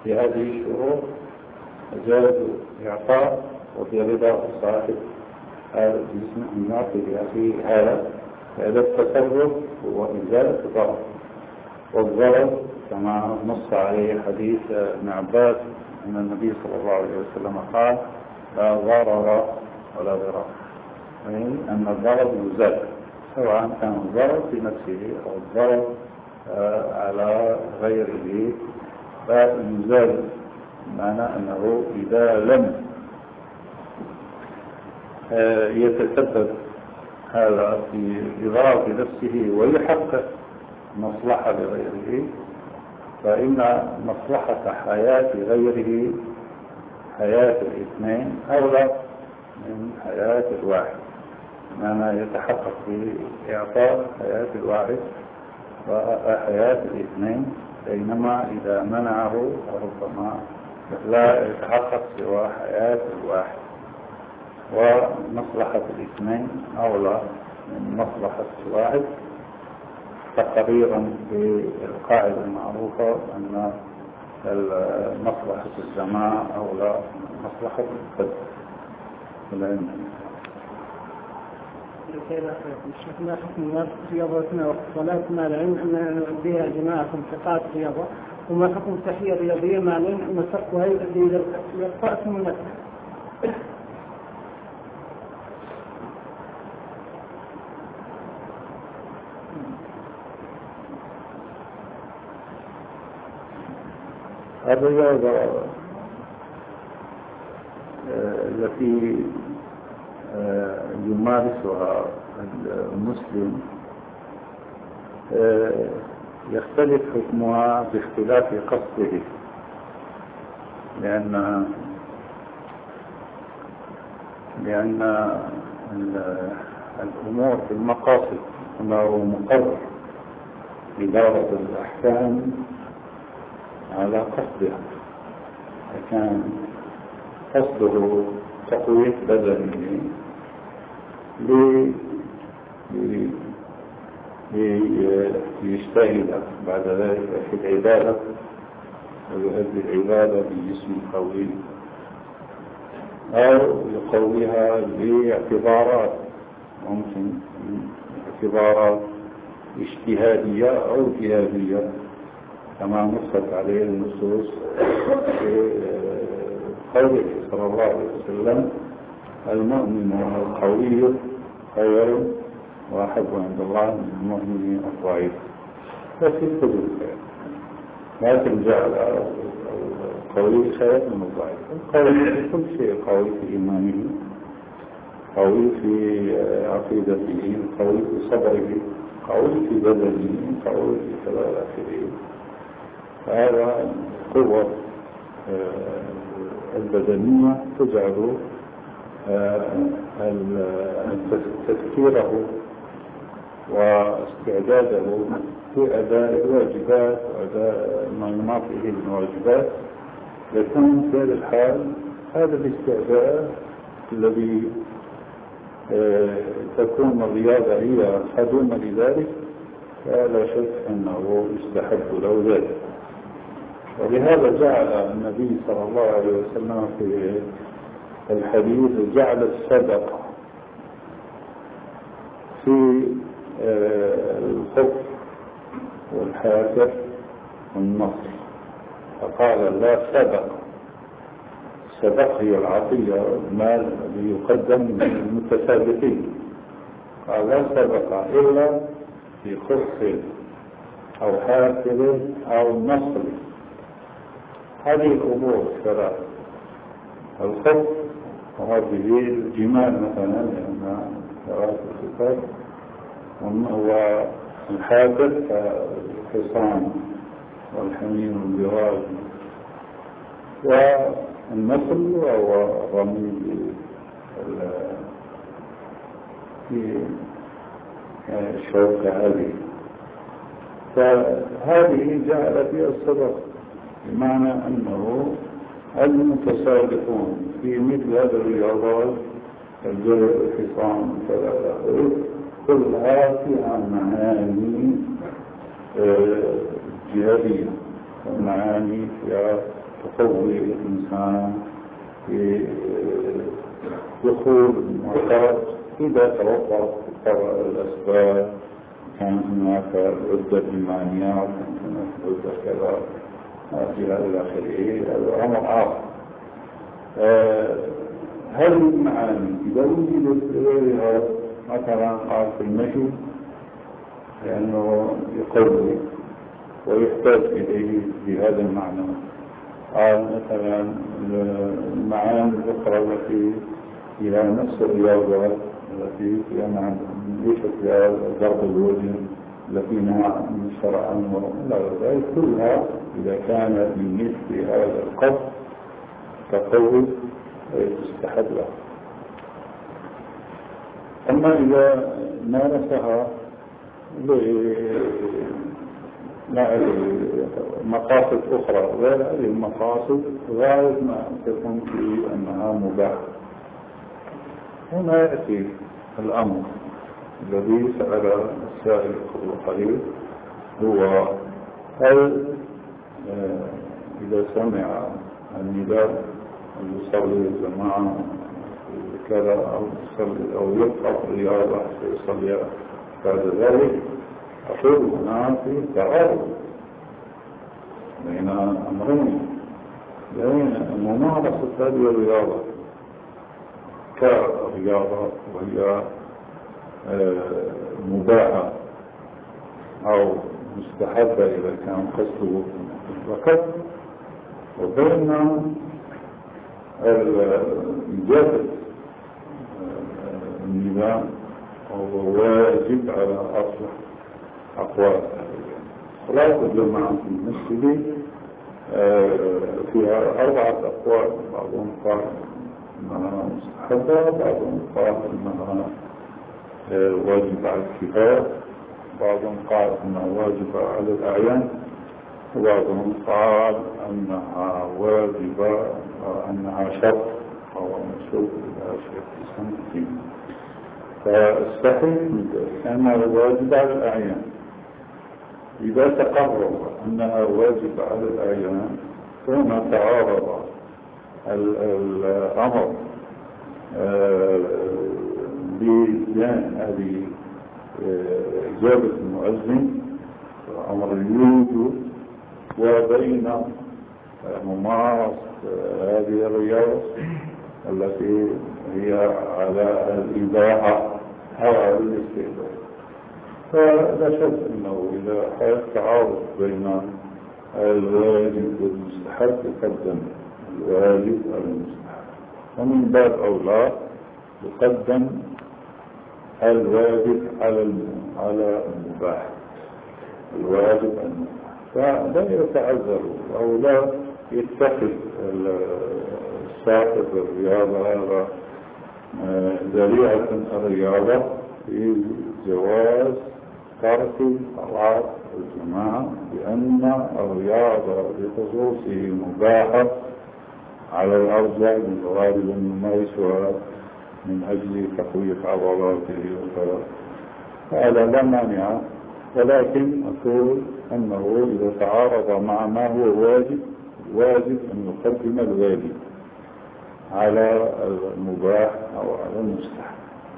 في هذه الشروط جاز إعطاء وبرضا صاحب هذا الجسم أن يعطي لأخيه هذا التصرف هو إزالة الضرر، والضرر كما نص عليه حديث ابن عباس أن النبي صلى الله عليه وسلم قال لا ضرر ولا ضرار، يعني أن الضرر يزال سواء كان الضرر في نفسه أو الضرر على غيره، فيزال معنى أنه إذا لم يتسبب هذا في إضرار نفسه ويحقق مصلحة لغيره، فإن مصلحة حياة غيره حياة الاثنين أولى من حياة الواحد، معنى يتحقق في إعطاء حياة الواحد وحياة الاثنين، بينما إذا منعه ربما لا يتحقق سوى حياة الواحد، ومصلحة الاثنين أولى من مصلحة الواحد، تقريرا بالقاعدة المعروفة أن مصلحة الجماعة أولى من مصلحة الفرد. ما حكم رياضتنا والصلاة مع العلم أننا نؤديها جماعة ثقات رياضة، وما حكم التحية الرياضية مع العلم أن تركها يؤدي إلى الرأس من النفس؟ الرياضة التي يمارسها المسلم يختلف حكمها باختلاف قصده، لأن الأمور في المقاصد أنه مقرر إدارة الأحكام على قصدها، فكان قصده تقوية بدنه ليجتهد بعد ذلك في العبادة ويؤدي العبادة بجسم قوي، أو يقويها باعتبارات، ممكن اعتبارات اجتهادية أو جهادية كما نصت عليه النصوص في قوله صلى الله عليه وسلم المؤمن القوي خير وأحب عند الله من المؤمن الضعيف، ففي الحدود خير، لكن جعل القوي خير من الضعيف. القوي في كل شيء، قوي في إيمانه، قوي في عقيدته، قوي في صبره، قوي في بدنه، قوي في كذا آخره. هذا القوة البدنية تجعل تفكيره واستعداده في أداء الواجبات وأداء ما يناطه من الواجبات يكون في هذا الحال. هذا الاستعداد الذي تكون الرياضة هي خدومة لذلك، فلا شك أنه يستحب له ذلك. ولهذا جعل النبي صلى الله عليه وسلم في الحديث جعل الصدقة في الخف والحافر والنصر، فقال لا صدقة. الصدقة هي العطية، المال الذي يقدم للمتسابقين، قال لا صدقة إلا في خف أو حافر أو نصر. هذه الأمور الثلاث، الخف وهذه الجمال مثلا لأنها ثلاث الخفاف، والحافر كالحصان والحمير والبراج، والنصر وهو الرمي في الشوكة هذه. فهذه جعل فيها الصدق، بمعنى أنه المتسابقون في مثل هذه الرياضات الجري والحصان كلها فيها معاني جهادية، والمعاني فيها تقوي الإنسان في دخول المعتقد إذا توفرت الأسباب. كان هناك عدة إيمانيات، كان هناك عدة كذا إلى آخره، هذا أمر آخر. هذه المعاني إذا وجدت غيرها مثلا قال في المشي لأنه يقوي ويحتاج إليه بهذا المعنى. قال مثلا المعاني الأخرى التي فيها نفس الرياضة التي فيها معنى ليست فيها ضرب الوجه التي نهى عن الشرع عنه إلى ذلك، كلها إذا كان بمثل هذا القصد تقوي تستحب له. أما إذا مارسها مقاصد أخرى غير هذه المقاصد غاية ما تكون في أنها مباحة، هنا يأتي الأمر الذي سأل السائل قبل قليل، هو هل إذا سمع النداء يصلي الجماعة كذا أو يبقى رياضة يصلي بعد ذلك؟ أقول هنا في تعارض بين أمرين، بين ممارسة هذه الرياضة كرياضة وهي مباحة أو مستحبة إذا كان قصده فقط، وبين إجابة النظام وهو واجب على أصل أقوال. صلاة الجماعة في المسجد فيها 4 أقوال، بعضهم قال إنها مستحبة، بعضهم قال إنها واجب على الكفاية، بعضهم قال إنها واجبة على الأعيان، وبعضهم قال أنها واجبة أنها شرط أو مشروط إلى شيخ الإسلام. فالصحيح أنها واجبة على الأعيان. إذا تقرر أنها واجبة على الأعيان فهنا تعارض الأمر ببيان هذه إجابة المؤذن أمر الوجوب وبين ممارسة هذه الرياضة التي هي على الإباحة أو على الاستحباب. فلا شك أنه إذا حدث تعارض بين الواجب والمستحب يقدم الواجب على المستحب، ومن باب أولى يقدم الواجب على المباح، الواجب المباح. فلا يتعذر أو لا يتخذ صاحب الرياضة هذا ذريعة الرياضة في جواز ترك صلاة الجماعة، لأن الرياضة بخصوصه مباحة على الأرجح من غالب الممارسة من أجل تقوية عضلاته وكذا، هذا لا مانع. ولكن أقول أنه إذا تعارض مع ما هو واجب أن يقدم الواجب على المباح أو على المستحب.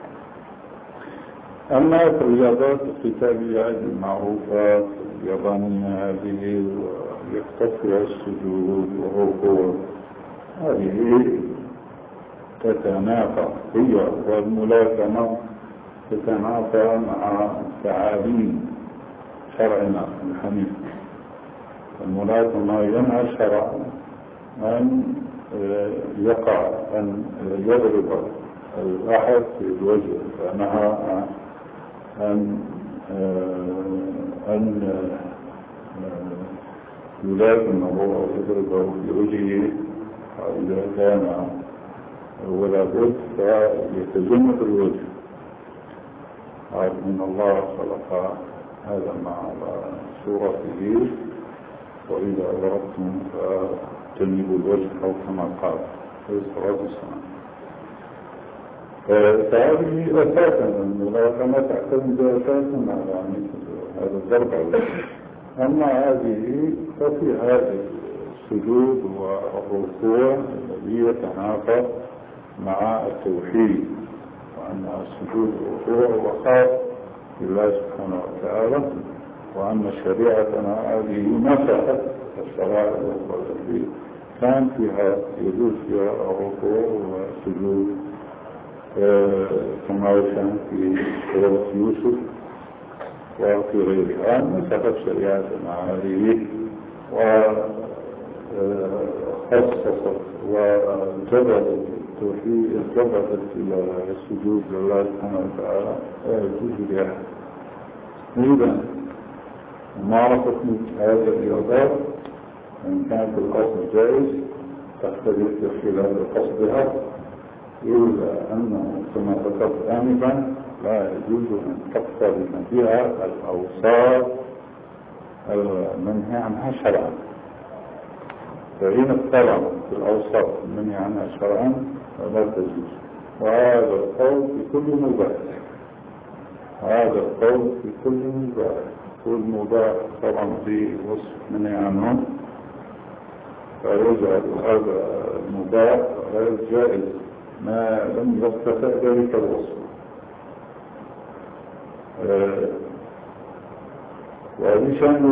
أما في الرياضات القتالية المعروفة اليابانية هذه يختصها السجود والركوع، هذه تتنافى، هي والملاكمة تتنافى مع تعاليم شرعنا الحنيف. الملاكمة ينهى الشرع أن يقع أن يضرب الأحد في الوجه، فنهى أن يلاكمه أو يضربه في وجهه إذا كان ولا بد فيتجنب الوجه. قال إن الله خلق هذا مع صورته، وإذا أردتم فجنبوا الوجه أو كما قال عليه الصلاة والسلام. فهذه أساسا الملاكمة تعتمد أساسا على هذا الضرب على الوجه. أما هذه ففي هذا السجود والركوع الذي يتنافى مع التوحيد، وأن السجود والركوع هو خاص بالله سبحانه وتعالى، وأن شريعتنا هذه نفعت الشرائع التي كان فيها يجوز فيها الركوع والسجود، كما كان في سورة يوسف وفي غيرها. نسخت شريعتنا هذه وخصصت وجبرت التوحيد، جبرت السجود لله سبحانه وتعالى يجوز لها. إذا معرفة هذه الرياضات إن كانت القصد جائز تختلف خلال قصدها، إلا أنه كما ذكرت آنفا لا يجوز أن تقترن بها الأوصاف المنهي عنها شرعا. فإن اقترنت بالأوصاف المنهي عنها شرعا فلا تجوز. وهذا القول في كل مباح، هذا القول في كل مباح. كل مباح طبعا فيه وصف منهي عنه فيجعل هذا المباح غير جائز ما لم يرتفع ذلك الوصف. وهذه شأن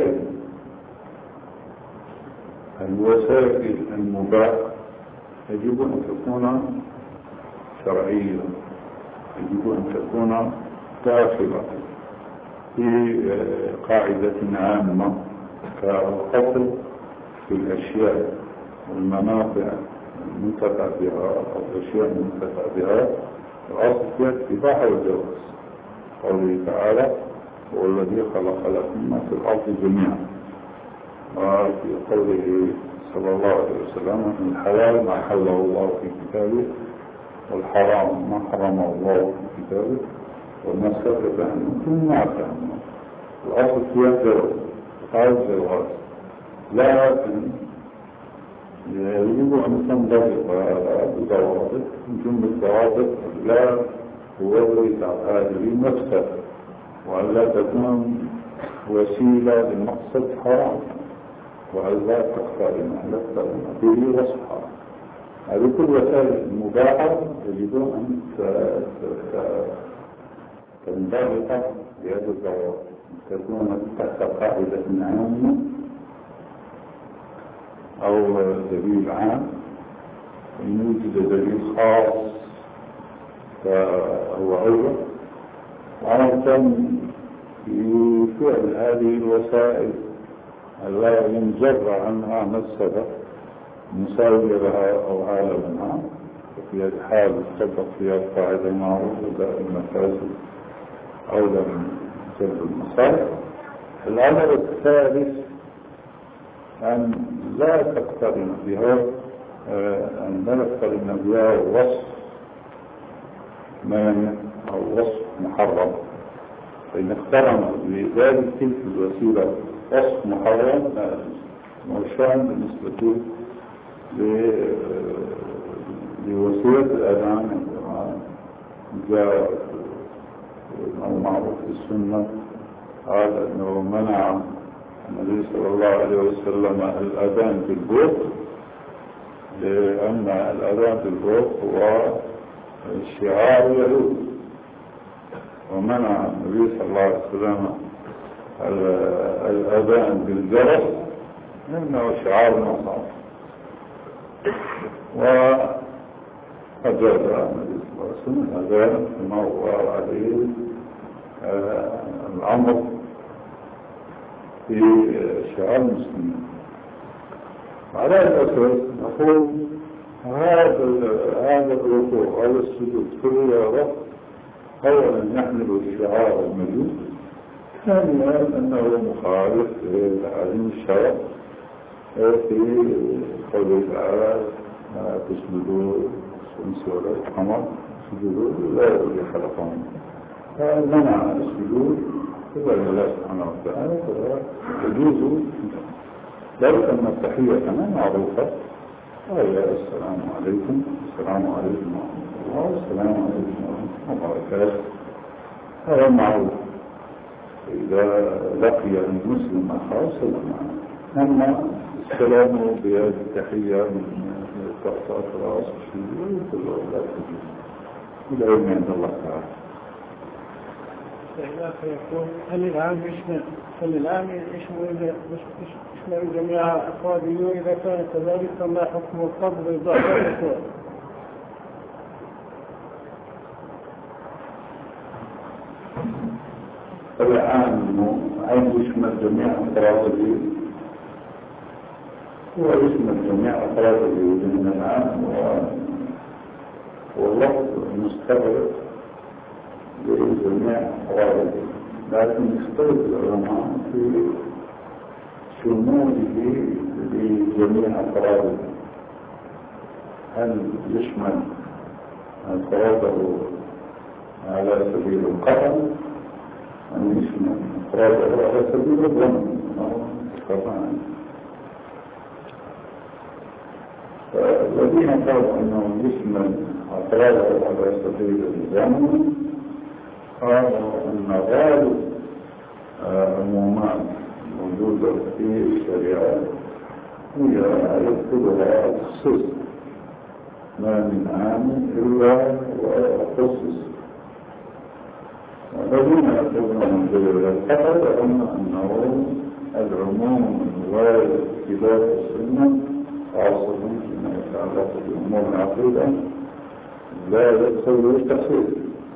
الوسائل المباح يجب أن تكون شرعية، يجب أن تكون داخلة في قاعدة عامة كالقصد في الأشياء والمنافع المنتفع بها أو الأشياء المنتفع بها، الأصل فيها الاتباع والجواز. قوله تعالى هو الذي خلق لكم ما في الأرض جميعا، وفي قوله صلى الله عليه وسلم الحلال ما حله الله في كتابه والحرام ما حرمه الله في كتابه وما سكت عنه ثم عفى عنه. الأصل فيها الجواز، لكن يجب أن تنضبط بضوابط. من جملة الضوابط لا تورث هذه مفسدة، وألا تكون وسيلة لمقصد حرام، وألا تقترن به وصف حرام. هذه كل وسائل المباحة يجب أن تنضبط بهذه الضوابط، تكون تحت قاعدة عامة أو دليل عام. إن وجد دليل خاص فهو أول، وعلى في فعل هذه الوسائل لا ينجر عنها مفسدة مساوية لها أو أعلى منها، وفي هذه الحال تطبق فيها القاعدة المعروفة دائما المفاسد أولى من جلب المصالح. الأمر الثالث أن لا تقترن بها وصف مانع أو وصف محرم. فإن اقترن بذلك تلك الوسيلة وصف محرم موشان بالنسبة لوسيلة الأذان جاء المعروف في السنة قال أنه منع النبي صلى الله عليه وسلم الأذان في البوق، لأن الأذان في البوق هو شعار اليهود، ومنع النبي صلى الله عليه وسلم الأذان بالجرس لأنه شعار النصارى. وأجاز النبي صلى الله عليه وسلم الأذان كما هو عليه الأمر في شعار المسلمين. على الأساس نقول هذا الركوع هذا السجود في الرياضة أولا يحمل الشعار المجوز، ثانيا أنه مخالف لعلم الشرع في قوله تعالى تسجدوا الشمس والقمر سجدوا لا يولي خلقهم، فمنع السجود هو لله سبحانه وتعالى يجوز. ذلك أن التحية كمان معروفة، وهي السلام عليكم السلام عليكم ورحمة الله السلام عليكم ورحمة الله وبركاته، هذا معروف. إذا لقي المسلم أخاه سلم. أما السلام بهذه التحية من تحت رأس الشيء كله لا تجوز. العلم عند الله تعالى. يقول هل العام يشمل جميع أفراده؟ إذا كان كذلك فما حكم القبض بعد الركوع؟ العام يشمل جميع أفراده، ويشمل جميع أفراده من العام، واللفظ المستغرق لجميع أفراده، لكن يختلف العلماء في شموله لجميع أفراده. هل يشمل أفراده على سبيل القطع أم يشمل أفراده على سبيل الظن طبعا؟ الذين قالوا أنه يشمل أفراده على سبيل الظن قالوا أن غالب عمومات موجودة في الشريعة هي يدخلها التخصيص، ما من عام إلا وخصص. الذين يقولون من دليل القطع أنه العموم الوارد خلاف السنة خاصة فيما يتعلق بأمور العقيدة لا يدخل التخصيص.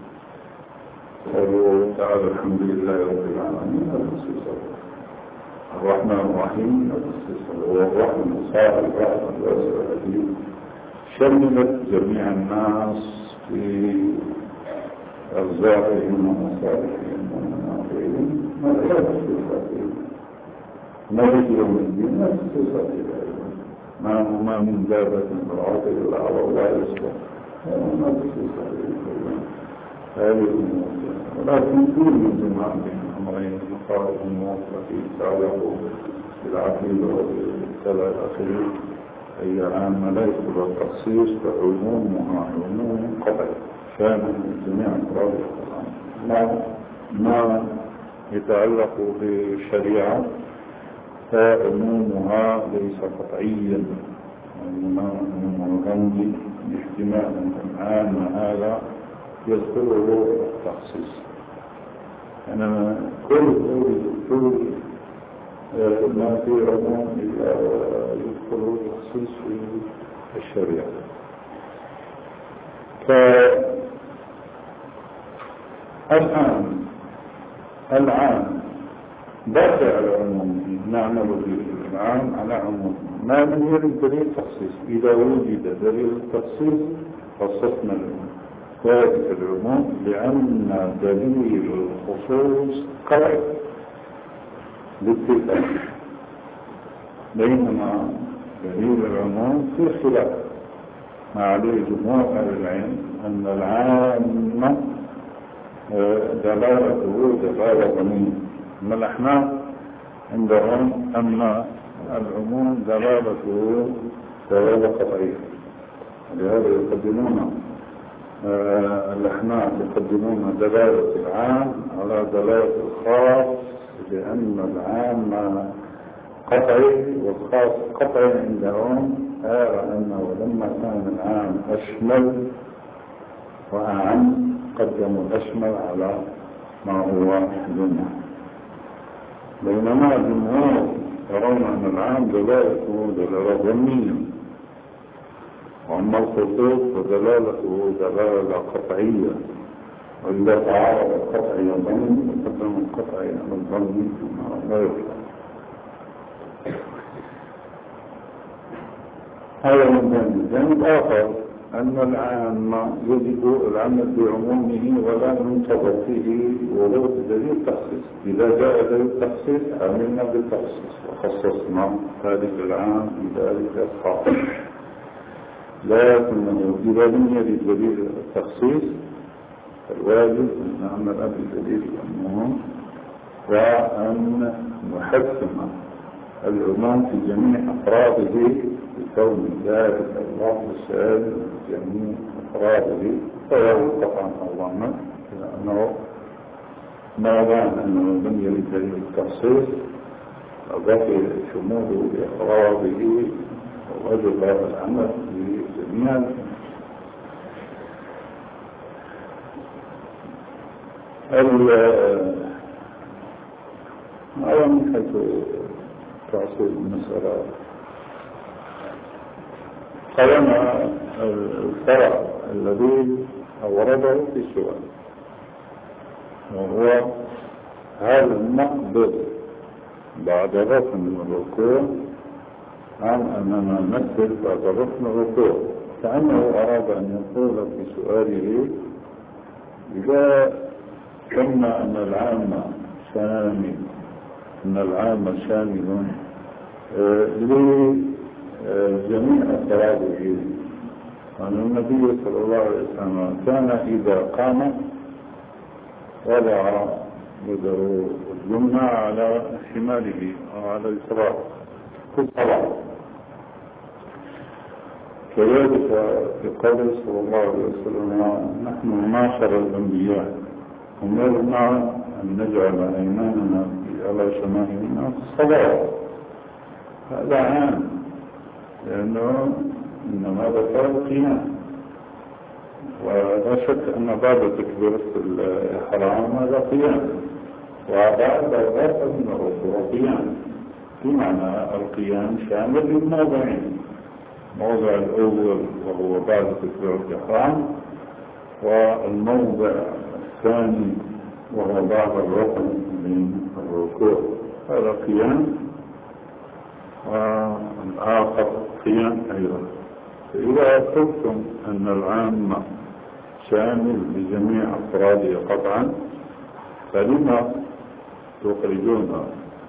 قالوا تعالى الحمد لله رب العالمين الخصيص، الرحمن الرحيم الخصيص، والرحمن الصالح الرحمن الواسع العليم، شملت جميع الناس في أرزاقهم ومصالحهم ومنافعهم ما لا تخصيص ملك يوم الدين لا تخصيص ما من دابة بالعرض إلا على الله يصبح ما تخصيص هذه الأمور. ولكن كل جماعة بين أمرين مقارب التي تعلق بالعقيدة وبالسلع الأخير هي عامة لا يدخل التخصيص، فعمومها عموم قطعي شامل جميع أفراد القرآن. ما يتعلق بالشريعة فعمومها ليس قطعيا، وإنما غني باحتمال أن العام هذا يذكره التخصيص. أنا كل ما في عموم يذكره التخصيص في الشريعة. العام باقي على عموم، نعمل به العام على عموم ما لم يرد دليل التخصيص. إذا وجد دليل التخصيص خصصنا ذلك العموم، لأن دليل الخصوص قطعي باتفاق، بينما دليل العموم في خلاف ما عليه جمهور أهل العلم أن العام دلالته دلالة ضمنية. أما الأحناف عندهم أن العموم دلالته دلالة قطعية، لهذا يقدمون الأحناف يقدمون دلالة العام على دلالة الخاص، لأن العام قطعي والخاص قطعي عندهم، أنه لما كان العام أشمل وأعم قدموا الأشمل على ما هو دونه، بينما الجمهور يرون أن العام دلالته دلالة ظنية، وأما الخصوص فدلالته دلالة قطعية، وإذا تعارض القطعي والظني يقدم القطعي على الظني لا يفعل. هذا من جانب آخر أن العام يجب العمل بعمومه ولا ينتظر فيه ورود دليل التخصيص. إذا جاء دليل التخصيص عملنا بالتخصيص وخصصنا ذلك العام بذلك الخاص، لكنه إذا لم يرد دليل التخصيص الواجب أن نعمل بدليل العموم، وأن نحكم العموم في جميع أفراده بكون ذلك الله الشامل جميع أفراده، فهو قطعا الله لأنه ما دام أنه لم يرد دليل التخصيص بقي شموله بإقراره ووجب العمل بجميع هذا من حيث تأصيل المسألة. قلنا الفرع الذي أورده في السؤال وهو هل نقبض بعد ركن الركوع أم أننا نسجد بعد ركن الركوع؟ كأنه أراد أن يقول في سؤاله إذا قلنا أن العام شامل لجميع أفراده، وأن النبي صلى الله عليه وسلم كان إذا قام وضع يده اليمنى على شماله أو على يساره في الصلاة. كذلك في قوله صلى الله عليه وسلم نحن معشر الأنبياء أمرنا أن نجعل أيماننا على شمائلنا في الصلاة. هذا عام لأنه إنما ذكر القيام، ولا شك أن بعد تكبيرة الإحرام هذا قيام، وبعد ذلك من الركوع قيام، بمعنى القيام شامل للموضعين، الموضع الأول وهو بعد تكبيرة الإحرام، والموضع الثاني وهو بعد الركن من الركوع، هذا قيام، والآخر قيام أيضا. فإذا قلتم أن العام شامل لجميع أفراده قطعا، فلما تخرجون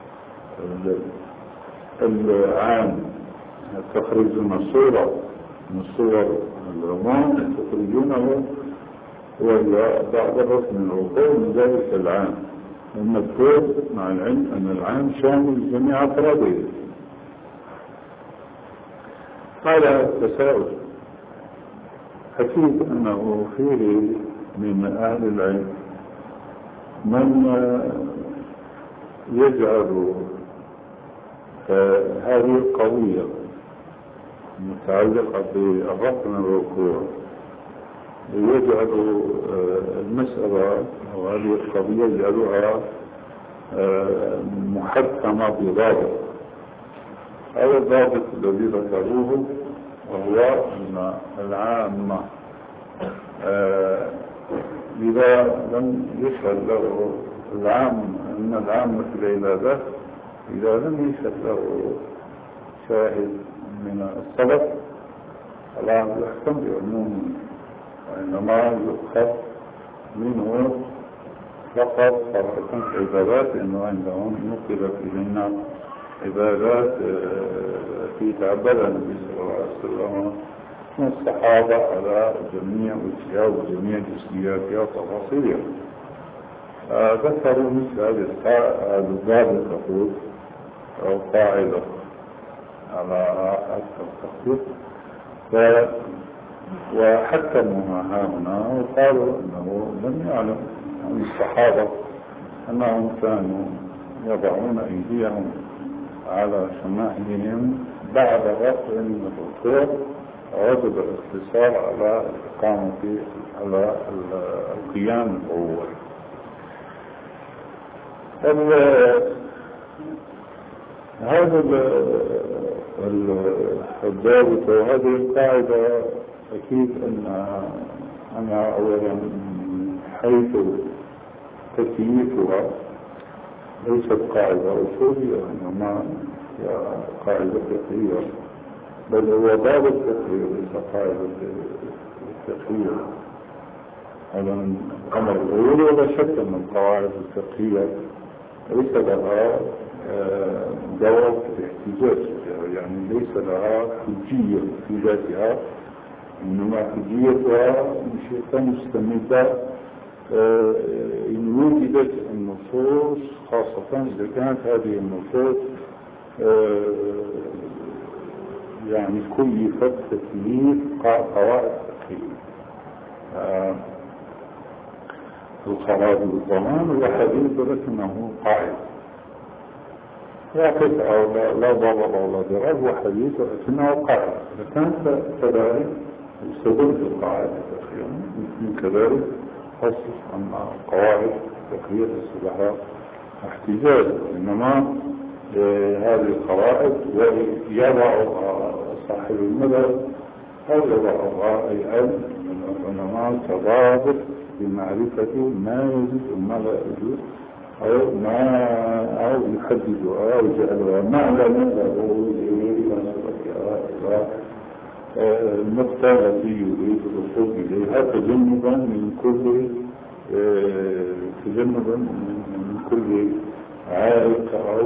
العام، تخرجون صورة من صور العموم تخرجونه وهي بعد الركن من الركوع من ذلك العام، المذكور مع العلم أن العام شامل لجميع أفراده. هذا التساؤل أكيد أنه فيه من أهل العلم من يجعل هذه القضية متعلقة بالركن الركوع، يجعل المسألة أو هذه القضية يجعلها محكمة بضابط. هذا الضابط الذي ذكروه وهو أن العام إذا لم يشهد له العام، أن العام في العبادة إذا لم يشهد له شاهد من السلف فلا يحكم بعموم، وإنما يؤخذ منه فقط فرقة عبادات، إنه عندهم نقلت إلينا عبادات في تعبد النبي صلى الله عليه وسلم من الصحابة على جميع وجهها وجميع جزئياتها وتفاصيلها. ذكروا مثل هذا الضابط تقول أو قاعدة على التخطيط، وحكموها هنا وقالوا أنه لم يعلم عن الصحابة أنهم كانوا يضعون أيديهم على شمائلهم بعد رفع من الركوع، ووجب الاقتصار على الإقامة على القيام الأول. هذا الضابط وهذه القاعدة أكيد أنا أولا من حيث تكييفها ليست قاعدة أصولية، إنما هي قاعدة فقهية، بل هو ضابط فقهي ليس قاعدة فقهية. هذا الأمر الأول. ولا شك أن القواعد الفقهية ليس لها دور في الاحتجاج، يعني ليس لها حجية في ذاتها، إنما حجيتها شيء مستمدة إن وجدت النصوص، خاصة إذا كانت هذه النصوص يعني كيفت تكليف قواعد فقهية. الخراج والضمان هو حديث ولكنه قاعدة لا قطع لا ضرر ولا ضرر، هو حديث ولكنه قاعدة. إذا كانت كذلك يستدل في القاعدة من كذلك خصص أن قواعد تقرير الصلاحات احتجاج، إنما هذه القواعد يضع صاحب المذهب أو يضعها أي علم من العلماء كضابط بمعرفة ما يجوز وما لا يجوز، أو يحددها أو يجعلها معلمة له إلى النقطة التي يريد الوصول إليها تجنبا من كل عائق أو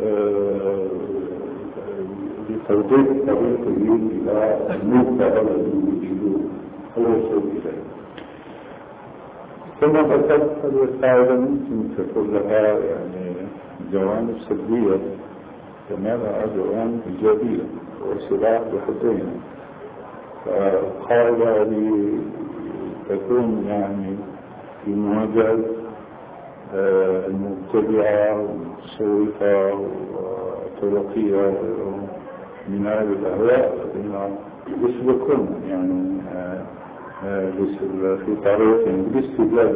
لتوضيح طريقه إلى النقطة التي يريد الوصول إليها. ثم ذكرت هذه القاعدة ممكن تكون لها يعني جوانب سلبية كما لها جوانب إيجابية وسلاح بحدين. فالقاعدة هذه تكون يعني في مواجهة المبتدعة والمتصوفة والطرقية من هذه الأهواء الذين يسلكون يعني في طريق بالاستدلال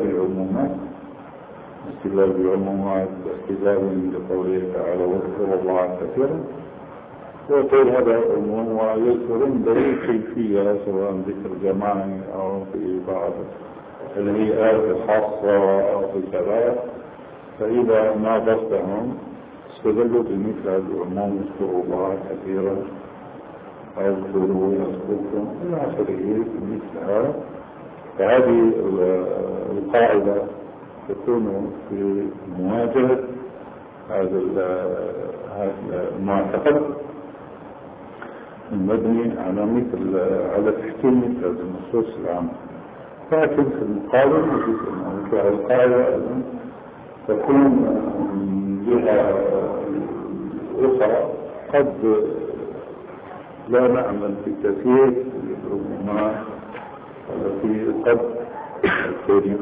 بالعمومات واستدلال بقوله تعالى واذكروا الله كثيرا، ويقول هذا العموم ويذكرون دليل كيفية سواء ذكر جماعي أو في بعض الهيئات الخاصة أو في كذا، فإذا ناظرتهم استدلوا بمثل هذا العموم اذكروا الله كثيرا أذكروا يذكركم إلى آخره مثل هذا. فهذه القاعدة تكون في مواجهة هذا المعتقد المبني على تحكيم مثل هذه النصوص العامة. لكن في المقابل نجد أن القاعدة أيضا تكون جهة أخرى قد لا نعمل في كثير من العلماء التي قد تريد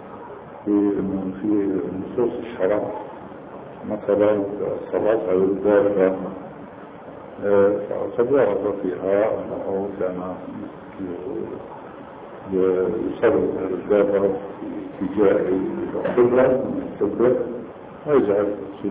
في نصوص الشرع، مثلا الصلاة على الدابة قد ورد فيها أنه كان يصلي على الدابة في اتجاه القبلة ويجعل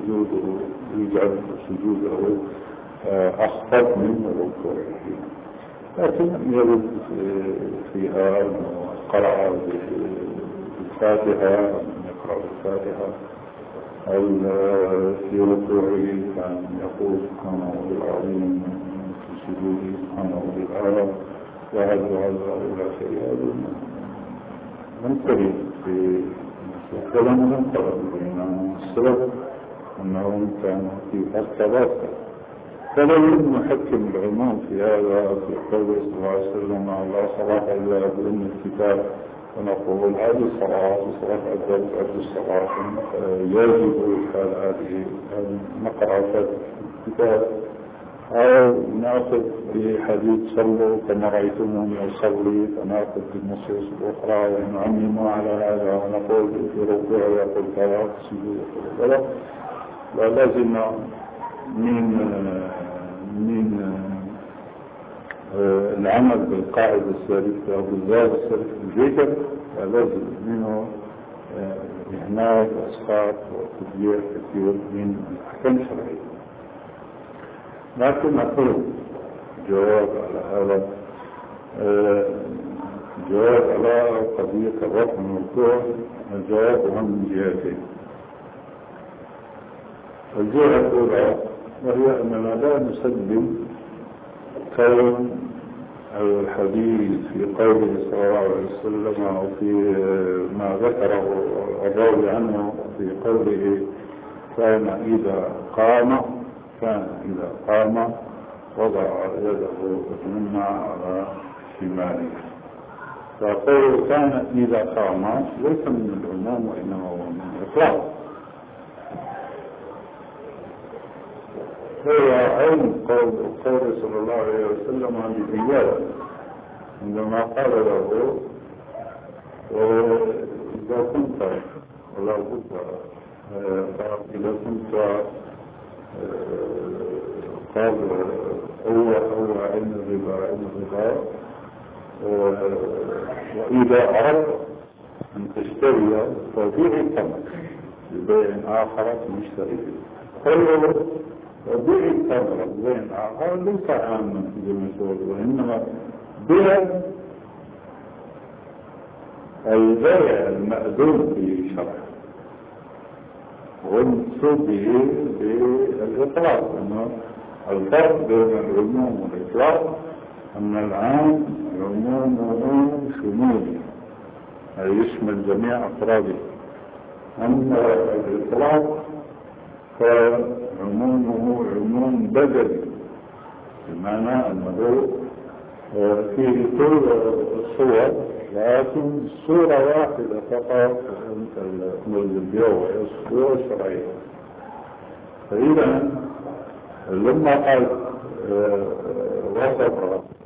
سجوده أخطر من ركوعه، لكن يرد فيها القراءة بالفاتحة، يقرأ بالفاتحة، أو في ركوعه كان يقول سبحان ربي العظيم، في سجوده سبحان ربي الأعلى، وهذا إلى آخره. ننتبه في الكلام وننتبه بين السلف أنهم كانوا في الثلاثة. فلا نحكم العموم في هذا في قوله صلى الله عليه وسلم لا صلاة إلا بأم الكتاب، ونقول هذه الصلاة عدد الصلاة يجب إدخال هذه نقرأ الكتاب، أو نأخذ بحديث صلوا كما رأيتموني أصلي، فنأخذ بالنصوص الأخرى ونعمم على هذا ونقول في ركوع يقول كذا سجود يقول كذا. ولازم من العمل بالقاعدة السالفة أو بالذات السالفة الذكر لازم منه إهمال وإسقاط وتضييع كثير من الأحكام الشرعية. لكن نقول جواب على هذا جواب على قضية الرفع الموضوع، الجواب من جهتين. الجهة الأولى وهي أننا لا نسلم كون الحديث في قوله صلى الله عليه وسلم أو في ما ذكره الراوي عنه في قوله كان إذا قام وضع يده اليمنى على شماله. فقوله كان إذا قام ليس من العموم وإنما هو من الإطلاق. هو عين قول صلى الله عليه وسلم عن الإجابة عندما قال له إذا كنت ولا بد إذا كنت قال هو علم الربا وإذا أردت أن تشتري فبيع الثمن ببيع آخر مشتري فيه بيع الثمن ببيع آخر ليس عاما في المسؤول وإنما بيع البيع المأذون في شرع والمقصود به بالإطلاق أنه الفرق بين العموم والإطلاق أن العام عمومه شمولي أي يشمل جميع أفراده، أما الإطلاق فعمومه عموم بدني بمعنى أنه فيه كل الصور لكن صورة واحدة فقط مثل البيع والصورة الشرعية. فإذا لما قال وصف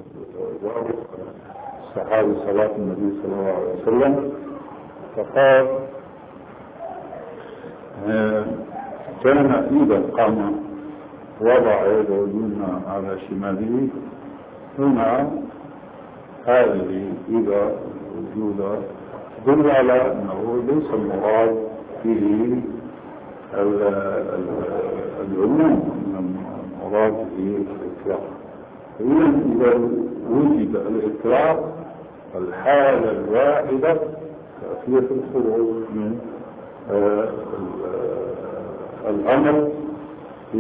الصحابي صلاة النبي صلى الله عليه وسلم فقال كان إذا قام وضع يده اليمنى على شماله. هنا هذه إذا وجود دل على أنه ليس المراد به العموم، المراد به الإطلاق. إذا وجد الإطلاق الحالة الواحدة كافية الخروج من الأمر في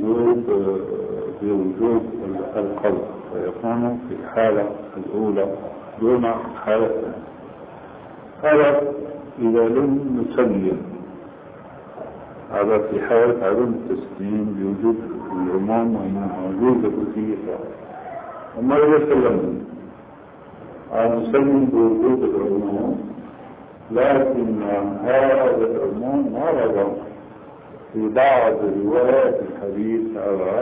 وجود القلب، فيكون في الحالة الأولى دون حالة الثانية. هذا إذا لم نسلم، هذا في حالة عدم التسليم بوجود العموم وإنما موجودة فيه إطلاق. أما إذا سلمنا نسلم بوجود العموم، لكن هذا العموم ورد في بعض روايات الحديث على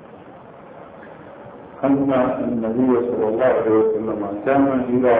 أن النبي صلى الله عليه وسلم كان إذا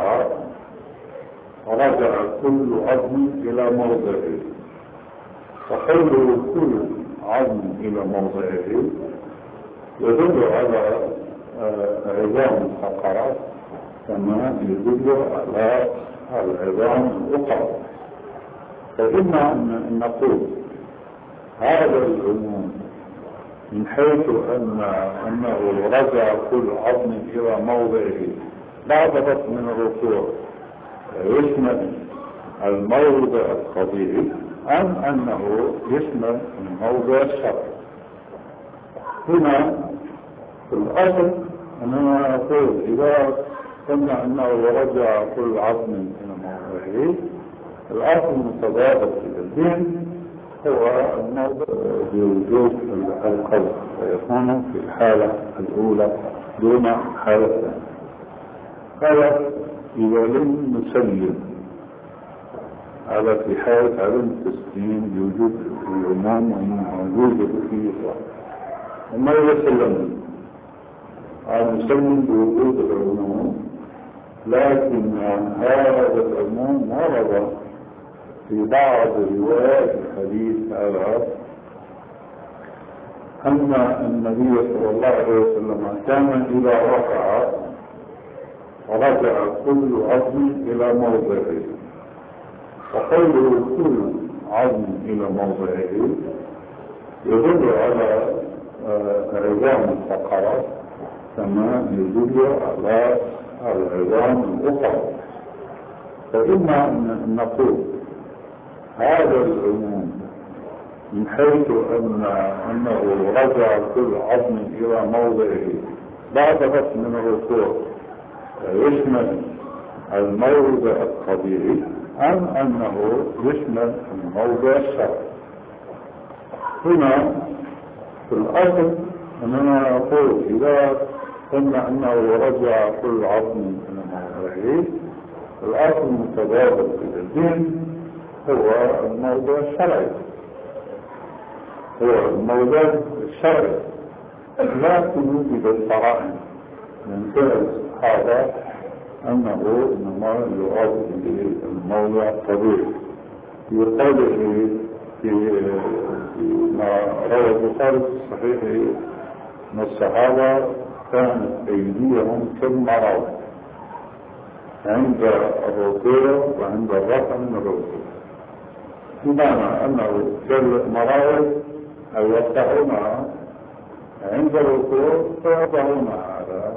رجع كل عظم إلى موضعه، وحوله كل عظم إلى موضعه يدل على عظام الفقرات كما يدل على العظام الأخرى. فإما أن نقول هذا العموم من حيث أنه رجع كل عظم إلى موضعه بعد بطن من الركوع يشمل الموضع الطبيعي أم أنه يشمل الموضع الشرعي. هنا في الأصل أننا نقول إذا قلنا أنه رجع كل عظم إلى موضعه، الأصل المتبادل في الذهن هو الموضع بوجود القلب، فيكون في الحالة الأولى دون حالة الثانية. هذا إذا لم نسلم، هذا في حالة عدم التسليم بوجود العموم وموجودة فيه إطلاق. أما إذا سلمنا نسلم بوجود العموم، لكن هذا العموم ورد في بعض روايات الحديث على أن النبي صلى الله عليه وسلم كان إذا رجع كل عظم إلى موضعه، وحوله كل عظم إلى موضعه يدل على عظام الفقرات كما يدل على العظام الأخرى. فإما أن نقول هذا العموم من حيث أنه رجع كل عظم إلى موضعه بعد بطن من الركوع يشمل الموضع الطبيعي أم أنه يشمل الموضع الشرعي. هنا في الأصل أننا نقول إذا قلنا أنه رجع كل عظم إلى موضعه، الأصل المتبادل في الذهن هو الموضع الشرعي، لكن وجد القرائن من فعل الصحابة أنه إنما يراد به الموضع الطبيعي. يقال فيما روى البخاري في صحيحه أن الصحابة كانت أيديهم كالمراوح عند الركوع وعند الرفع من الركوع، بمعنى أنه كالمراوح أو يفتحونها عند الركوع فيضعونها على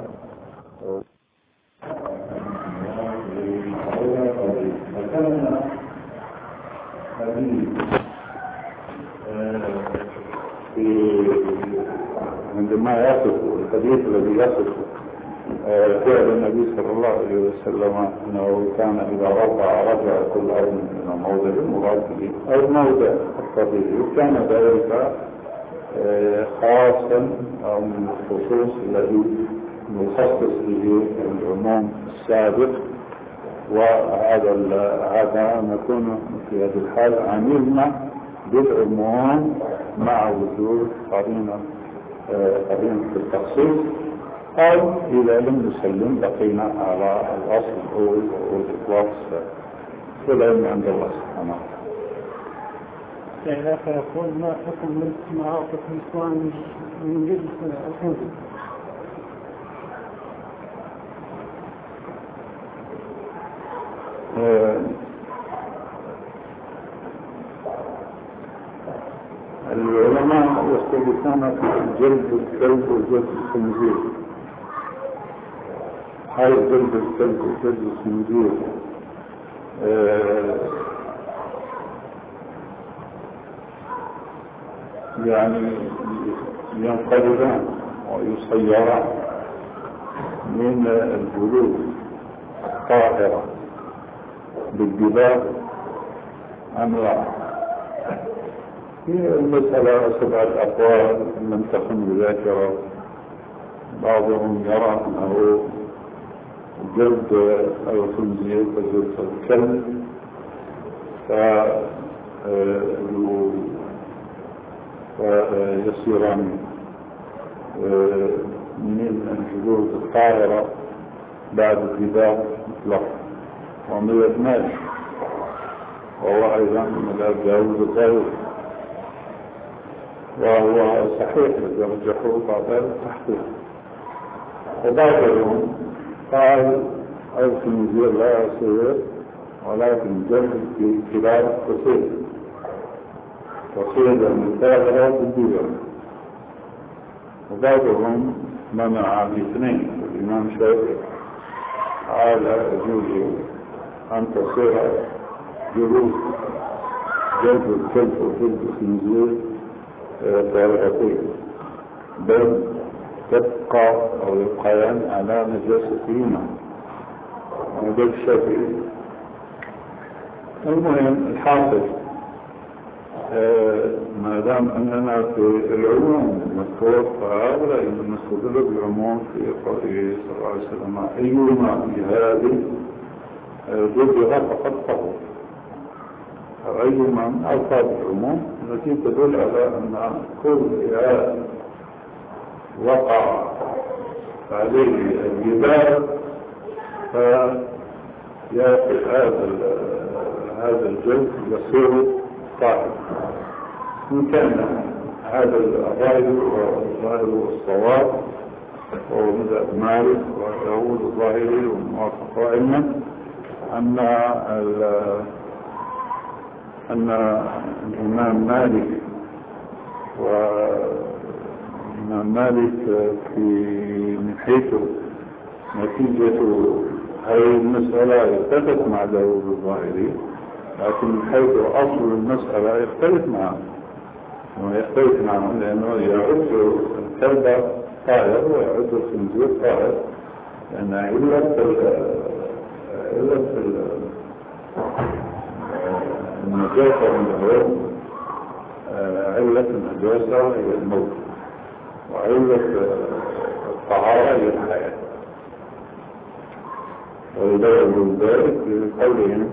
عندما يصف الحديث الذي يصف فعل النبي صلى الله عليه وسلم أنه كان إذا رجع كل أرض من موضع مراد به أو موضع الطبيعي، وكان ذلك خاصا أو من الخصوص الذي يخصص به العموم السابق. وهذا نكون في هذه الحال عملنا بالعموم مع وجود قرينة في التخصيص، أو إذا لم نسلم بقينا على الأصل الأول وهو الإطلاق والعلم عند الله سبحانه وتعالى. فيقول ما حكم من معاطف الإسلام من جنس الحنف؟ العلماء يختلفون في جلد الكلب وجلد الخنزير. هاي جلد الكلب وجلد الخنزير يعني ينقلبان ويصيران من الجلود الطاهرة بالدباغ أم لا؟ هي المسألة 7 أقوال لم تكن بذاكرة. بعضهم يرى أنه جلد الخنزير كجلد الكلب فيصيران من الجلود الطاهرة بعد الدباغ مطلقا ومن الماشي، وهو أيضا من الجلود الطاهرة، وهو صحيح يرجحه بعض التحقيق. وبعضهم قال الخنزير لا يصير ولكن جلد في كبار تصير المثالة بالدباغ. وبعضهم منع الاثنين. الإمام الشافعي قال يجوز أن تصير جلد الكلب وجلد الخنزير طاهرتين، بل تبقى أو يبقيان على نجاستهما. وهذا الشافعي. المهم الحاصل ما دام أننا في العموم المذكور فهؤلاء نستدل بالعموم في قوله صلى الله عليه وسلم أيهما بهذه ضد فقد طهر، أو أيهما من ألفاظ العموم التي تدل على أن كل وقع عليه الجبال فيأتي هذا الجلد يصير طاهر. إن كان هذا الظاهر والصواب وهو مذهب مالك وداود الظاهري والموافق علما أن الإمام مالك من حيث نتيجة هذه المسألة يتفق مع داود الظاهري، لكن من حيث أصل المسألة يختلف معه لأنه يعد الكلب طاهر ويعد الخنزير طاهر، لأن علة النجاسة عنده علة النجاسة هي الموت، وعلة الطهارة هي الحياة. ويدل ذلك بقولهم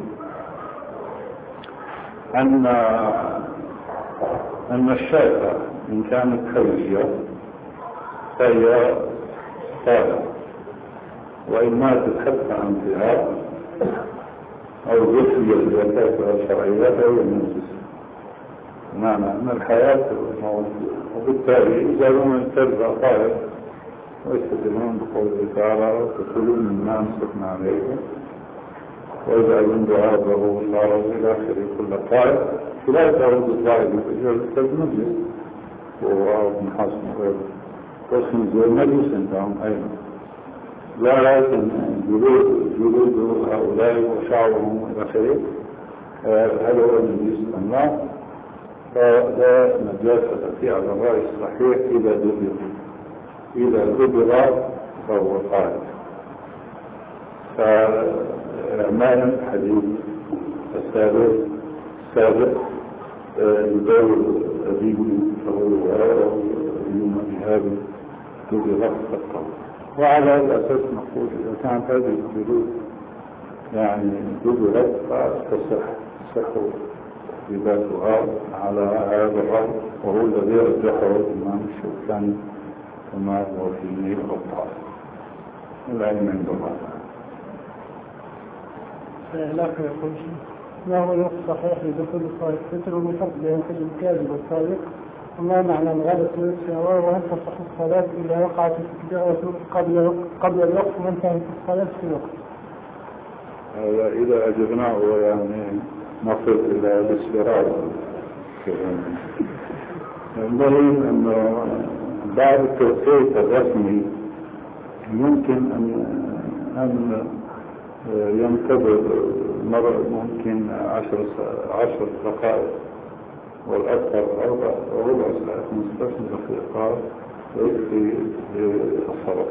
أن الشاة إن كانت حية فهي طاهرة، وإن ماتت حتى عن انتهاء أو جسية الزكاة الشرعية فهي منجزة، بمعنى أن الحياة موجودة. وبالتالي إذا لم يتبع طائر ويستدلون بقوله تعالى وكلوا مما أمسكنا عليكم وإذا من دعابه والله إلى آخره كل طائر فلا تعود الطائر بالمجلس وابن حسن غيره والخنزير مجلس عندهم أيضا، لا لكن جلود هؤلاء وشعرهم إلى آخره هل هو المجلس أم لا؟ فلا نجاسة في على الرأي الصحيح إذا دبر فهو طائر. فإعمال الحديث السابق يباوي أديب فهو يوم بهذا دبر فقط. وعلى الأساس نقول إذا كانت هذه الجلود يعني دبرت فتصح لباسها على هذا الرأي، وهو الذي رجحه الإمام الشوكاني وما هو فيه الأبطال العلم عند الله. الآخر يقول ما هو الوقت صحيح لدخول الصلاة الفجر والفرق بين الكاذب والصادق، وما معنى الغلط والسواء، وهل تصح الصلاة إذا وقعت التجارة قبل الوقت وانتهت الصلاة في الوقت؟ إذا أجبناه يعني نصل إلى الاستراحة. ينبغي أنه بعد التوقيت الرسمي يمكن أن ينتظر ممكن 10 دقائق والأكثر ربع ساعة 15 دقيقة ويكفي للصلاة.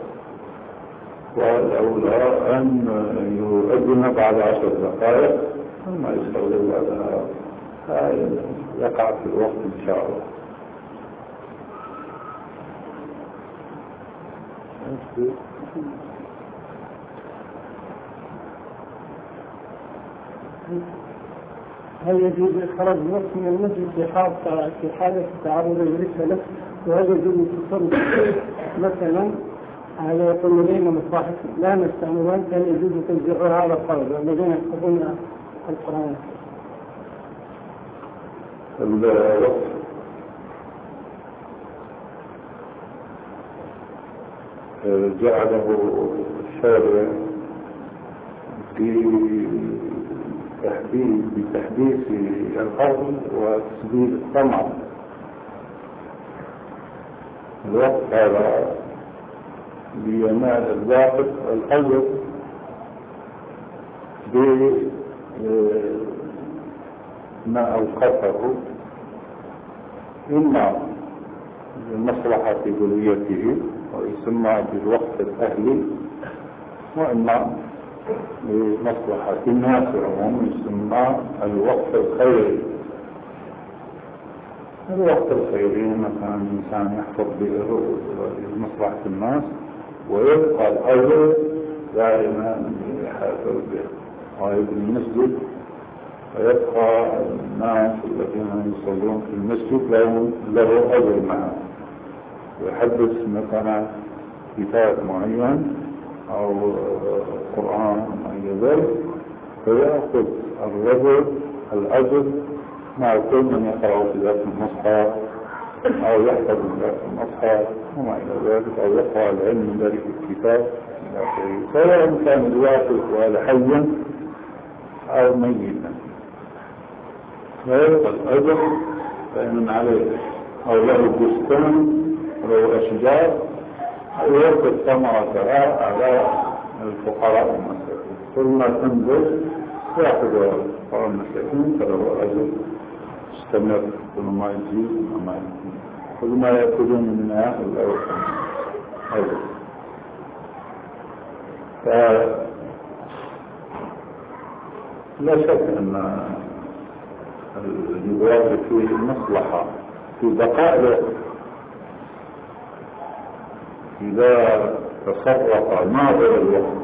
والأولى أن يؤذن بعد 10 دقائق ثم يصلي بعدها يقع في الوقت إن شاء الله. هل يجوز إخراج الوقت من المسجد في حالة تعرض الرسالة؟ وهل يجوز التصرف مثلا على يقول لدينا مصاحف لا نستعملها كان يجوز تنزيعها على الطلبة الذين يحفظون القرآن؟ الوقت جعله الشارع بتحديث الأرض وتسديد الطمع. الوقت هذا لينال الواقف الأجر بما أوقفه إما لمصلحة بليته ويسمى بالوقت الأهلي، وإما لمصلحة الناس عموما يسمى الوقت الخيري. الوقت الخيري مثلا الإنسان يحفظ بمصلحة الناس ويبقى الأجر دائما يحافظ به ويبقى المسجد، ويبقى الناس الذين يصلون في المسجد له أجر معه، ويحدث مثلا كتاب معين أو قرآن أو ذلك فيأخذ الرجل الأجر مع كل من يقرأ في ذات المصحف أو يحفظ من ذات المصحف وما إلى ذلك، أو يقرأ العلم من ذلك الكتاب سواء كان الواقف ولا حيا أو ميتا، فيبقى الأجر فإن عليه أو له بستان ولو أشجار أو يأخذ ثمرتها على الفقراء والمساكين، ثم تنزل يأخذ الفقراء والمساكين فله أجر استمر كل ما يزيد وما يزيد كل ما يأخذون منها أجر. لا شك أن الواقف فيه المصلحة في بقاء الوقت. إذا تصرف ناظر الوقت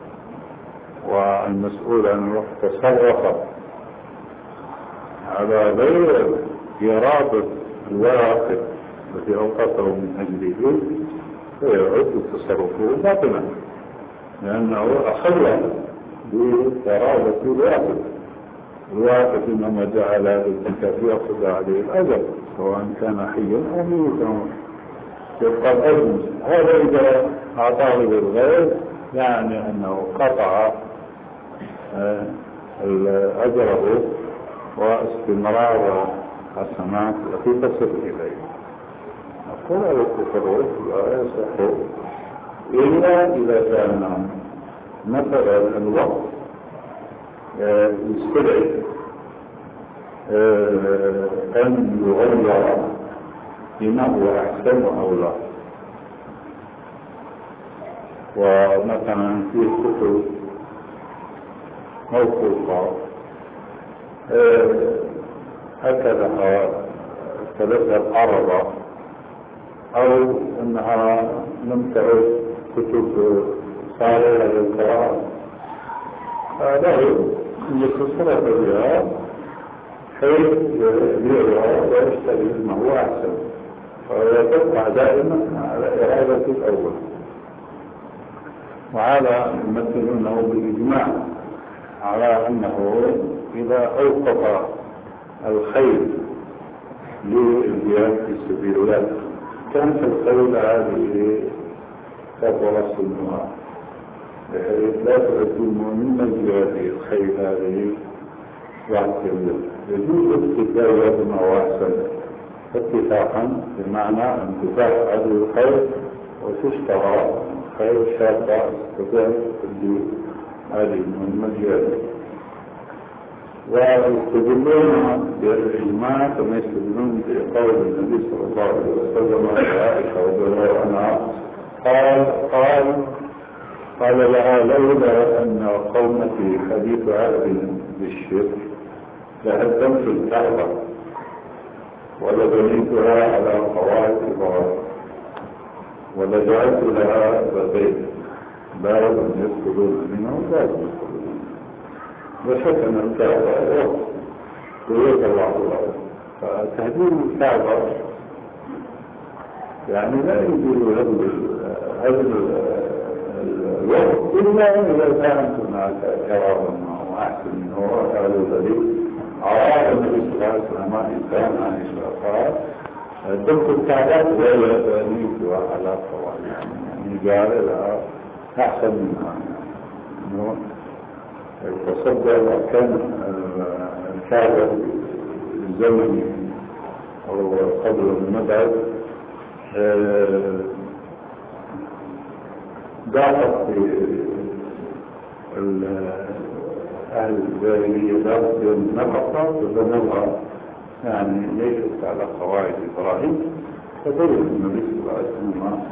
والمسؤول عن الوقت تصرف على غير إرادة الواقف الذي أوقفه من أجله فيعد تصرفه باطلا، لأنه أخذ بإرادة الواقف إنما جعل هذا الزكاة يأخذ عليه الأجر سواء كان حيا أو ميتا يبقى الأجر. هذا إذا أعطاه للغير يعني أنه قطع أجره واستمرار حسنات التي تصل إليه. أقول التصرف لا يصح إلا إذا كان مثلا الوقت يستدعي أن يغير بما هو أحسن أو لا. ومثلا في كتب موقوفة هكذا ثلاثة عرضة أو أنها لم تعد كتب صالحة للقراءة له يتصرف بها حيث يبيعها ويشتري ما هو أحسن، فيتبقى دائما على إرادة الأول. وهذا يمثلونه بالإجماع على أنه إذا أوقف الخيل للجهاد في سبيل الله كانت الخيل هذه كفر سنها بحيث لا تقدم من الجهاد الخيل هذه واحدة. يجوز استبدالها بما هو أحسن اتفاقا، بمعنى انتفاع هذه الخيل وتشترى خيل شابة تستطيع هذه من الجهاد. ويستدلون بالإجماع كما يستدلون بقول النبي صلى الله عليه وسلم عائشة رضي الله عنها قال لها لولا أن قومتي حديث عهد بالشرك لهدمت الكعبة ولبنيتها على قواعد إبراهيم ولجعلت لها بابين باب يدخلون منه وباب يدخلون. وشكن الكعبة ويطلع الله. فتهديم الكعبة يعني لا يجوز هذا الوقت إلا إذا كانت هناك إرادة أو أحسن منه هذا الذي أراد النبي صلى الله عليه وسلم إنسان عن إشرافات دمت الكعبات ولا بنيتها على قواعد يعني جعل لها أحسن منها. تصدر كان الكعبة الزمني أو قبل المبعث ضاقت أهل الجاهلية ذات النفقة وبنوها يعني ليست على قواعد إبراهيم. فدل النبي صلى الله عليه وسلم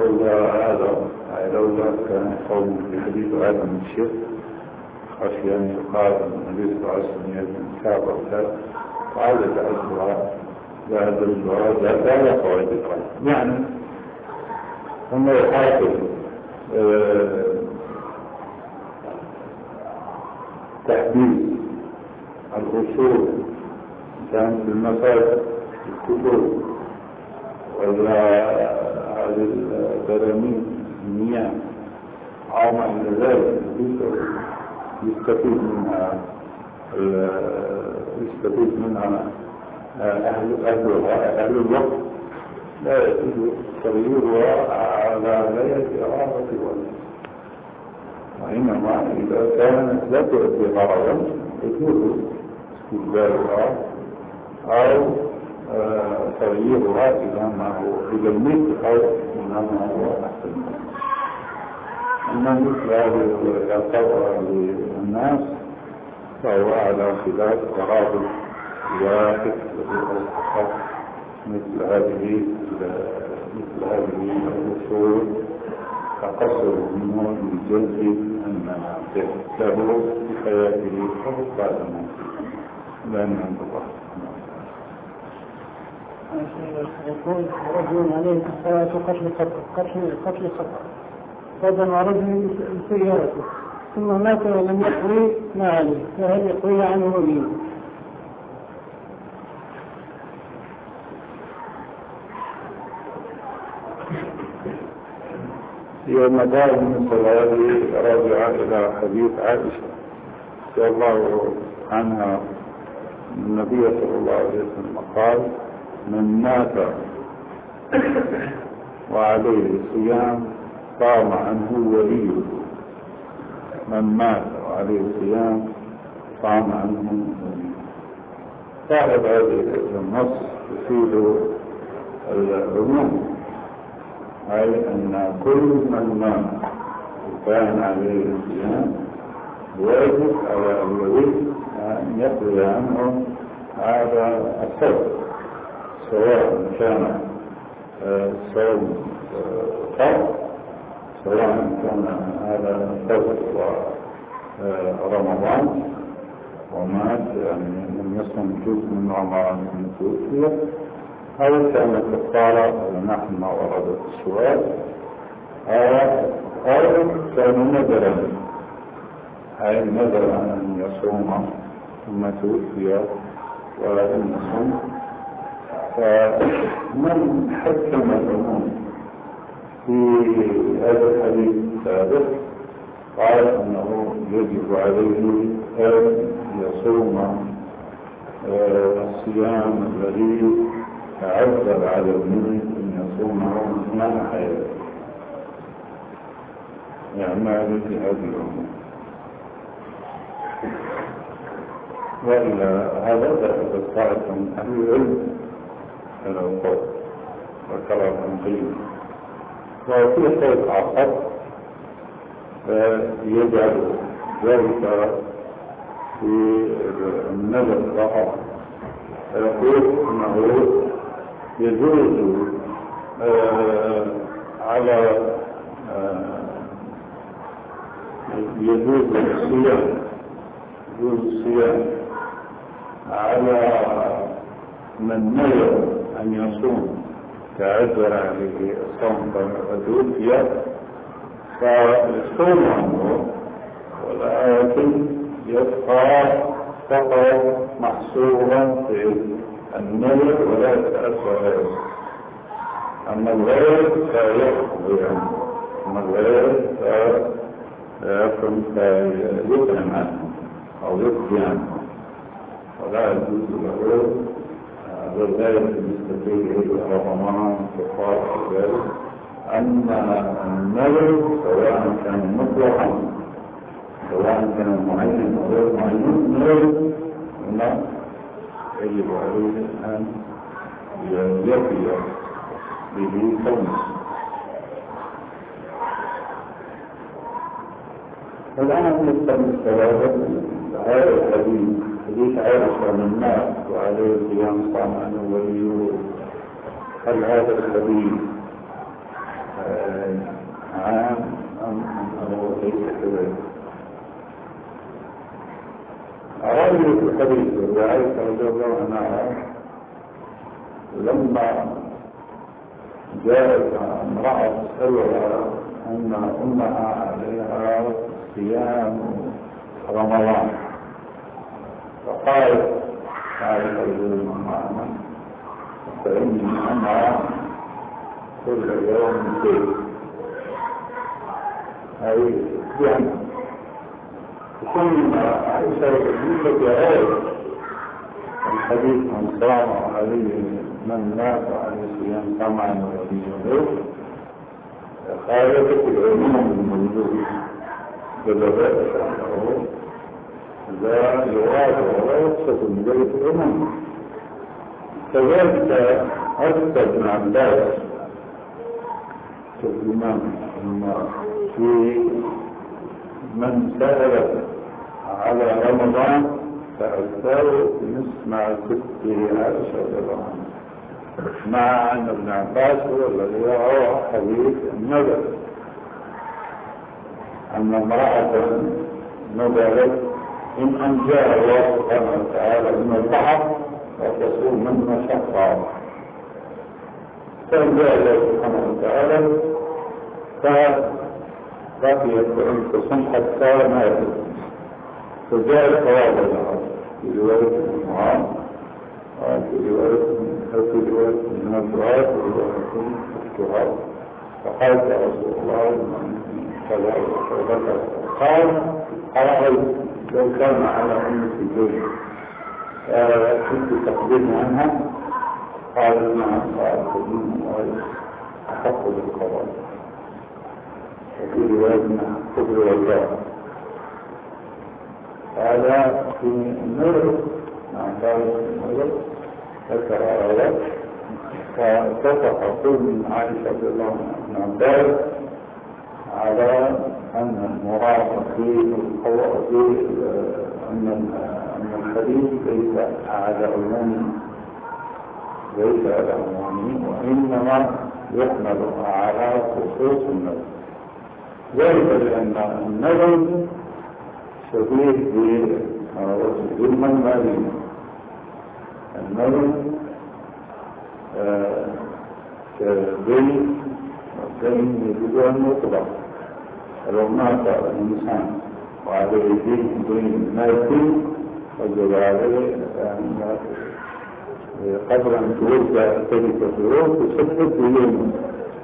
لولا كان قوم في حديث آدم الشرك خشي أن يقال النبي صلى الله عليه وسلم يزن الكعبة وكذا وعادت أسرها ذهب الجواز لا على قواعد إبراهيم. يعني هم يحاكم تحديد الأصول كانت في المساجد الكتب ولا هذه البراميل المياه أو ما إلى ذلك يستفيد منها أهل الوقت لا يجوز تغييرها على غير إرادة الولد. وإنما إذا كانت لا تؤدي غرضا يجوز استبدالها أو تغييرها إلى ما هو إلى المثل أو إلى ما هو أحسن. أما مثل هذه العقاب للناس فهو على خلاف غرض واحد مثل هذه الأصول تقصر منه الجزء أن له في حياته بعد موته لا عند الله. يقول رجل عليه الصلاة قتل خطأ قدم رجل بسيارته ثم مات ولم يقضي ما عليه فهل يقضي عنه وليه؟ هي المدار من هذه راجعة إلى حديث عائشة رضي الله عنها. النبي صلى الله عليه وسلم قال: من مات وعليه صيام صام عنه وليه. من مات وعليه صيام صام عنه وليه. صاحب هذه النص يفيد العموم، أي أن كل من مات وكان عليه صيام واجب على الولي أن يقضي عنه هذا الصوم، سواء كان صوم فرض، سواء كان هذا الصوم رمضان ومات يعني لم يصم جزء من رمضان من توفي، أو كان كفارة نحن ما ورد السؤال، أو كان نذرا، أي نذر أن يصوم ثم توفي ولم يصوم. فمن حكم العموم في هذا الحديث السابق قال أنه يجب عليه أن يصوم الصيام الذي تعذر على المريض أن يصومه أثناء حياته، يعمل في هذه الأمور. وإلا هذا الصائب من أهل العلم على القول وكرر تنقيم. وفي قول آخر يجعل ذلك في النذر فقط، فيقول أنه يجوز على يجوز الصيام على من نذر أن يصوم تعذر عليه الصوم فتوفي فيصوم عنه، ولكن يبقى فقط محصورا في النذر ولا يتأثر غيره. أما الغير فيقضي عنه، أما الغير فيطعم عنه أو يقضي عنه، ولا يجوز له بالغير بالنسبة إلى رمضان كفارة ذلك. أما النذر سواء كان مطلقا سواء كان معين أو غير معين، نذر هنا يجب عليه أن يفي به صومه. الآن نستمر هذا حديث عائشة من مات وعليه صيام صام عنه وليه. هل هذا الحديث عام أم أنه ليس كذلك؟ أراد في الحديث عائشة رضي الله عنها لما جاءت امرأة تسألها أن أمها عليها صيام رمضان، فقالت عائشة رضي الله عنها: فإني أنا كل يوم شيء، أي يعني ثم عائشة رضي الله عنها الحديث من صام عليه من مات عليه صيام صام عنه وليه خالفت العموم الموجود بذلك أنه لا يراد ولا يقصد من ذلك العموم. كذلك أثبت ابن عباس الإمام في من سأل على رمضان فأثار نسمع سته عائشة رضي الله عنها، مع أن ابن عباس هو الذي روى حديث النذر أن امرأة نذرت إن أنجاها الله سبحانه وتعالى من البحر وتصوم من مشقة، فأنجاها الله سبحانه وتعالى فبقيت أن تصوم حتى ماتت، فجاء الثواب لها في رواية المعاذ وفي رواية من الدعاء وفي رواية الشهاد. فقال يا رسول الله كذا وكذا. قال أرأيت لو كان على أمة الدنيا كنت تقبلني عنها؟ قال نعم. قال فإن أحق بالقضاء. وفي روايتنا قبل والجار. هذا في النور. نعم قال النور ذكر هذا. فاتفق قول من عائشة رضي الله عنها على أن المراد في أن الحديث ليس على عموم وإنما يحمل على خصوص النظر. ذلك لأن النظر شبيه بالمنمارين. النظر كبيت والدين يجب أن يطلق. لو مات الإنسان وعليه دين مادي وجب عليه أن قبل أن توزع تلك الظروف تسدد ديونه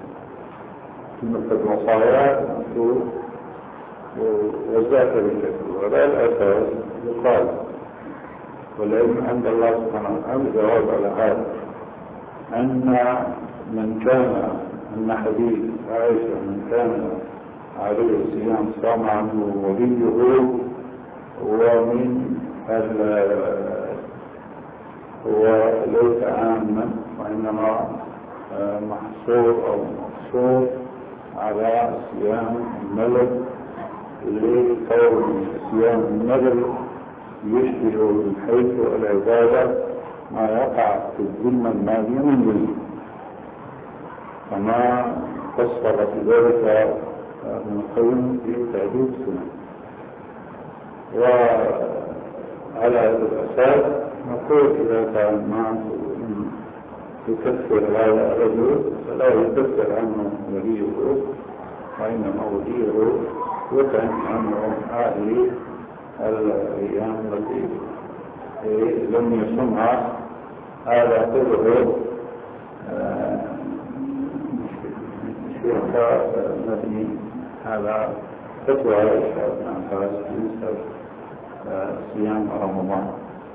مثل وصايا وزعت بالشكل. ولا الأساس يقال والعلم عند الله سبحانه وتعالى جواب على هذا أن حديث عائشة من كان عليه الصيام صام عنه وليه هو ليس عاما وإنما محصور أو مقصور على صيام الملك لقول صيام الملك يشبه من حيث العبادة ما يقع في الذمة المالية من ذلك كما فسر في ذلك ابن القيم في تعديد السنة. وعلى هذا الأساس نقول إذا كان ما يكفر هذا الرجل فلا يكفر عنه وليه وإنما وليه يطعم عنه هذه الأيام التي لم يصنع. هذا كله شركة مبني على فتوى عائشة بن عباس بالنسبة صيام رمضان.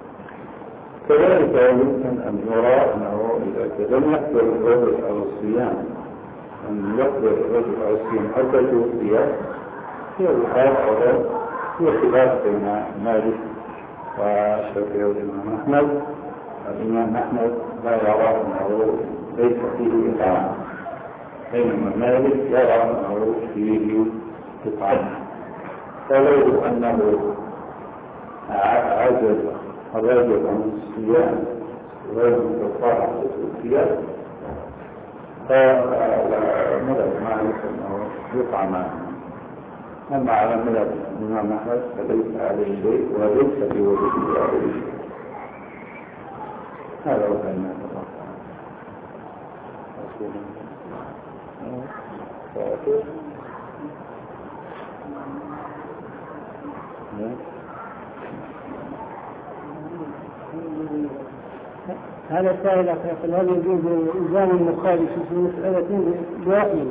كذلك يمكن أن يرى أنه إذا لم يقدر الرجل على الصيام أن يقدر الرجل على الصيام حتى توفي في الحال أو في خلاف بين مالك والشافعي والإمام أحمد. الإمام أحمد لا يرى أنه ليس فيه إطعام بينما مالك يرى أنه فيه إطعام. فلو أنه عجز الرجل عن الصيام غير مستطاع الصيام فمذهب مالك أنه يطعم. أما على مذهب الإمام أحمد فليس عليه شيء وليس في وجهه عليه شيء. هذا هو كلمة الله. هذا السائل يقول هل يجوز إلزام المخالف في مسألة برأيه؟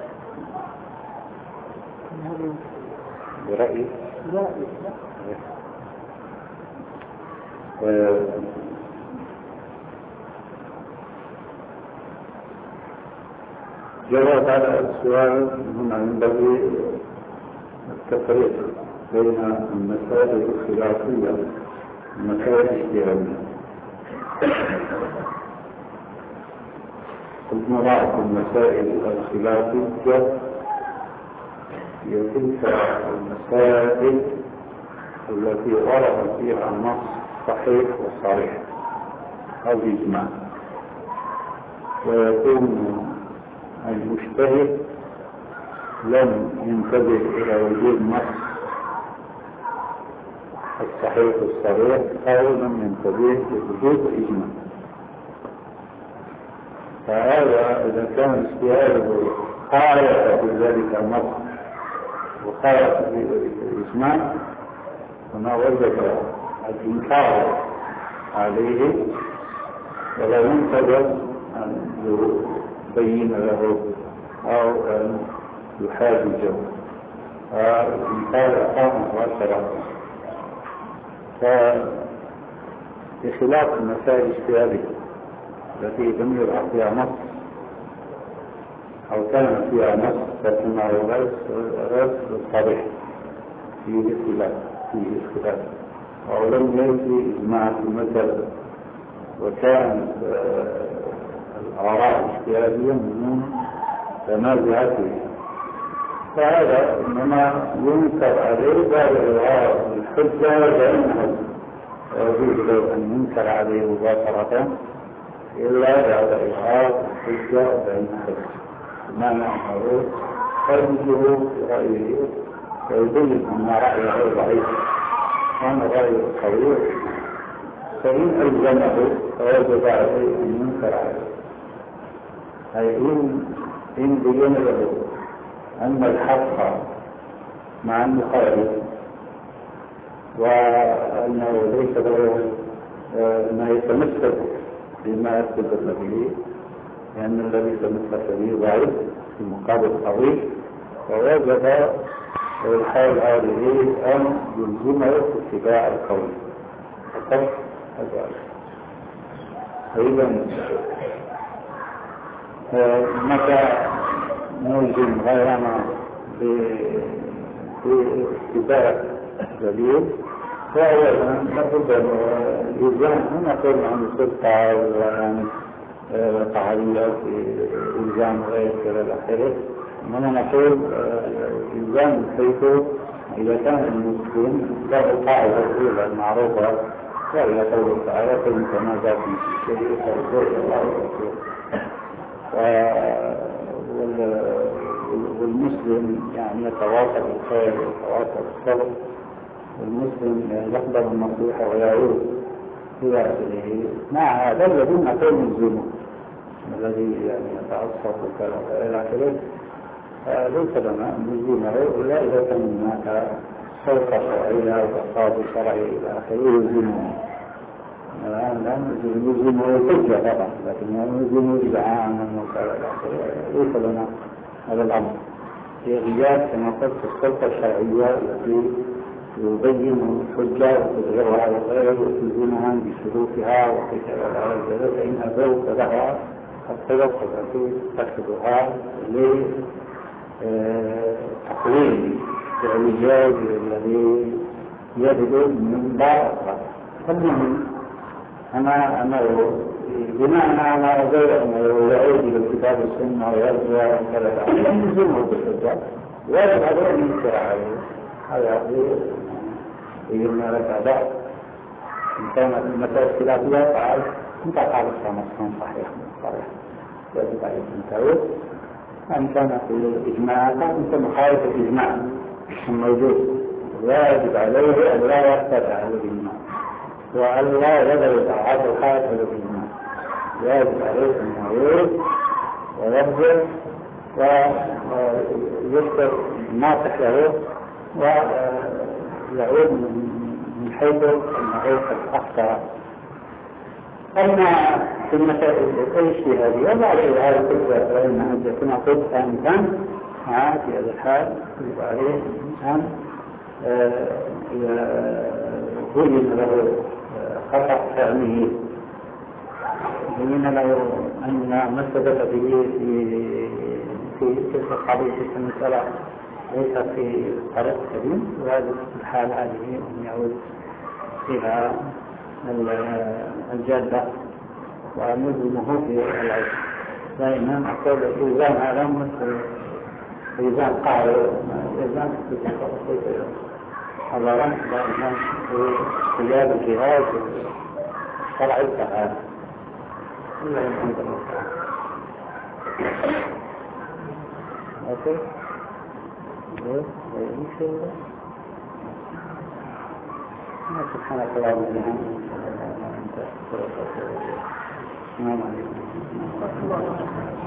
برأيه؟ جواب هذا السؤال هنا ينبغي التفريق بين المسائل الخلافية والمسائل الاجتهادية. المراد المسائل الخلافية هي تلك المسائل التي ورد فيها نص صحيح وصريح أو إجماع، ويكون المجتهد لم ينتبه إلى وجود نص الصحيح الصريح أو لم ينتبه لوجود إجماع. فهذا إذا كان اجتهاده خالف في ذلك النص وخالف في ذلك الإجماع هنا وجب الإنكار عليه ولو انتبه أن يبين له أو أن يحاججه مثال أقام مباشرة. بخلاف المسائل الاجتهادية التي لم يضع فيها نص أو كان فيها نص لكنه غير صريح فيه اختلاف أو لم يأتي إجماع في المسألة وكانت الآراء الاجتهادية من تنازعات فيها، فهذا إنما ينكر عليه بعد إظهار الحجة لأنه يجوز أن ينكر عليه مباشرة إلا بعد إظهار الحجة بأنه حجة، بمعنى أنه يرجه برأيه ويبين أن رأيه ضعيف وأن رأيه قوي، فإن ألزمه فوجب عليه أن ينكر عليه، أي إن بين له أن الحق مع المخالف وأنه ليس له ما يتمسك بما يثبت به، لأن الذي يتمسك به ضعيف في مقابل قوي، فوجب في الحال هذه أن يلزمه اتباع القول فقط هذا. فإذا متى نلزم غيرنا باتباع دليل فأولا نقول الإلزام هنا نقول عن السلطة وعن تعاليات إلزام غير كذا الآخرة، إنما نقول إلزام حيث إذا كان المسلم له قاعدة الأولى المعروفة وهي قوله تعالى فإن تنازعتم في شيء فارجعوا إلى الله ورسوله، والمسلم يعني يتواصل بالخير ويتواصل بالصبر، والمسلم يقبل النصيحة ويعود إلى أهله مع هذا الذي نقول ملزمه الذي يعني يتعصب وكذا إلى آخره، ليس لنا نلزمه إلا إذا كان هناك سلطة شرعية وقاضي شرعي إلى آخره يلزمه. الآن لا نلزمه الحجة طبعا، لكن نلزمه إذعانا وكذا إلى آخره، ليس لنا هذا الأمر في غياب كما قلت السلطة الشرعية التي يبين الحجة وتظهرها وغيره وتلزمها بشروطها وكذا وكذا، فإن أبوا فلها الطرق التي تتخذها لتقويم الإعجاز الذي يبدو من بعض فالمهم أنا بمعنى على غير أنه يعود إلى الكتاب والسنة ويرجع وكذا يلزمه بالحجة ويجب عليه أن ينكر عليه. هذا يقولنا لك بعض إن كانت المسائل خلافية فعل أنت قال الصمصان صحيح يجب عليك أن تعود. أن كان في الإجماع أنت مخالف الإجماع موجود، واجب عليه أن لا يرتفع الإجماع وأن لا يتعاطى الحال على الإجماع، واجب عليه أن يعود ويرجع ويذكر الناصح له ويعود من حيث أنه قد أخطأ. أما في المسائل الاجتهادية بعد هذا الفكرة فإنها كما قلت أن في هذا الحال يجب عليه أن يبين له خطأ فعله، يبين له أن ما ثبت به في تلك القضية في المسألة ليس في طريق سليم، وهذه الحال هذه أن يعود فيها الجادة ونلزمه في العلم. دائما أقول الإلزام هذا مثل إلزام قاعدة إلزام في التصرف حضارا دائما في قياد الجهاز شرع التعالى إلا الحمد لله. أوكي سبحانك اللهم وبحمدك. السلام عليكم.